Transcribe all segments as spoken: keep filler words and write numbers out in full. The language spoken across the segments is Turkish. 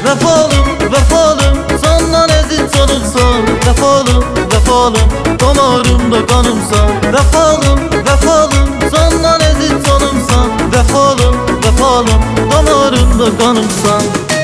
Vefalım, vefalım, senden eziz olursan. Vefalım, vefalım, damarımda kanımsan. Vefalım, vefalım, senden eziz olursan. Vefalım, vefalım, damarımda kanımsan.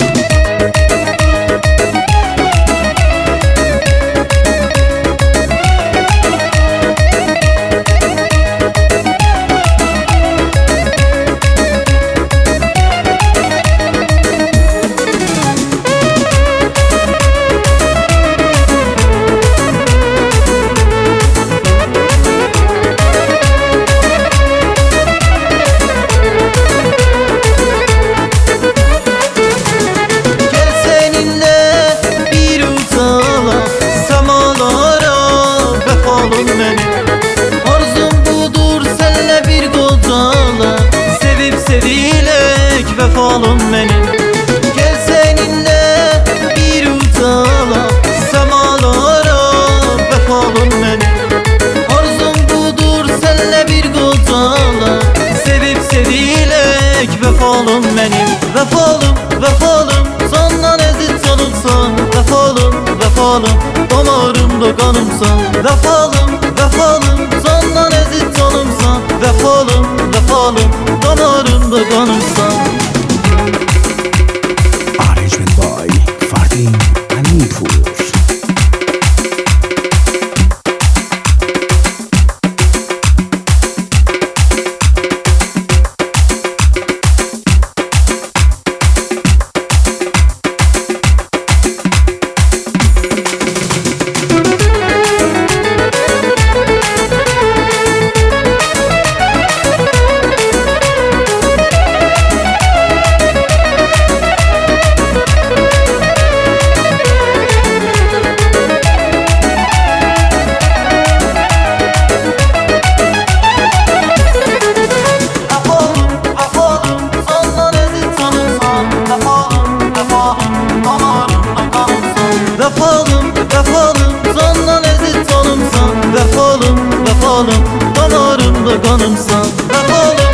Arzum budur senle bir kocala, sevip sevilek vefalım benim. Gel seninle bir uçala, semalara vefalım benim. Arzum budur senle bir kocala, sevip sevilek vefalım benim. Vefalım, vefalım, senden eziz olursan. Vefalım, vefalım, damarımda kanımsan. Vefalım, vefalım, senden eziz olursan. Vefalım, vefalım, damarımda kanımsan. Arrangement by Fardin Anipur. Vefalım, vefalım, senden eziz olursan. Vefalım, vefalım, damarımda kanımsan. Vefalım.